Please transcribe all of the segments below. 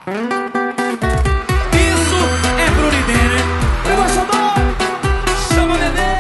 Isso é Bruno Denner. Embaixador, chama bebê.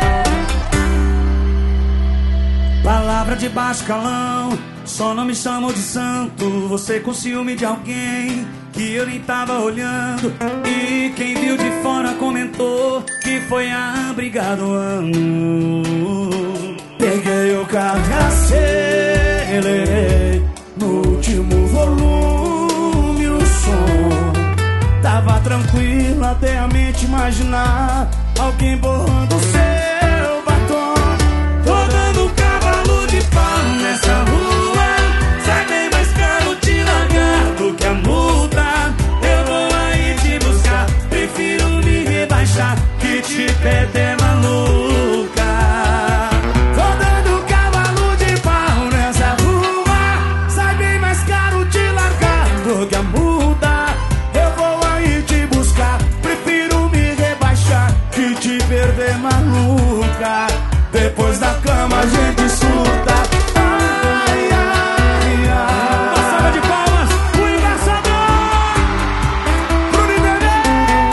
Palavra de baixo calão, só não me chamam de santo. Você com ciúme de alguém que eu nem tava olhando. E quem viu de fora comentou que foi a briga do ano. Peguei o carro e acelerei no último volume o som. Tava tranquilo até a mente imaginar alguém borrando o seu batom. Tô dando cavalo de pau nessa rua, sai bem mais caro te largar do que a multa. Eu vou aí te buscar, prefiro me rebaixar que te perder maluca. Tô dando cavalo de pau nessa rua, sai bem mais caro te largar do que a multa. Eu vou aí te buscar, prefiro me rebaixar que te perder maluca. Depois da cama a gente surta. Ai, ai, ai. Uma salva de palmas, o embaixador Bruno Denner.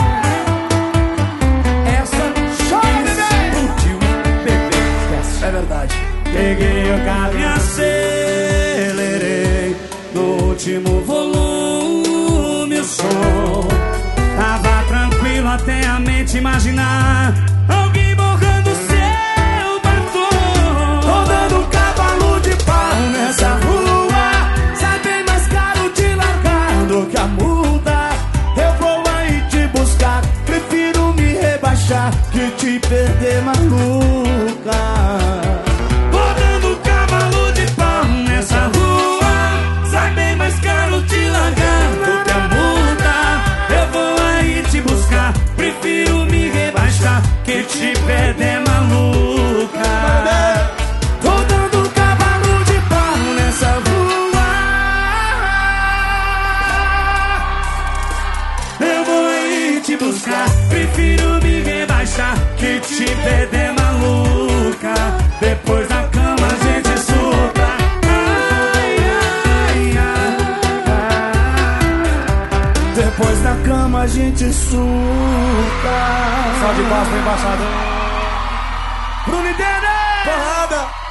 Essa chora, bebê. Explodiu, bebê. É verdade. Peguei o carro e acelerei no último volume o som. Tava tranquilo até a mente imaginar alguém borrando seu batom. Tô dando cavalo de pau nessa rua, sai bem mais caro te largar do que a multa. Eu vou aí te buscar, prefiro me rebaixar que te perder maluca. Tô dando cavalo de pau nessa rua, sai bem mais caro te largar do que a multa. Eu vou aí te buscar, prefiro me rebaixar que te perder maluca. Tô dando cavalo de pau nessa rua, eu vou aí te buscar, prefiro me rebaixar que te perder maluca. Depois da cama a gente surta. Ai, ai, ai, ai. Depois da cama a gente surta. Salve de palmas pro embaixador Bruno Denner. Porrada.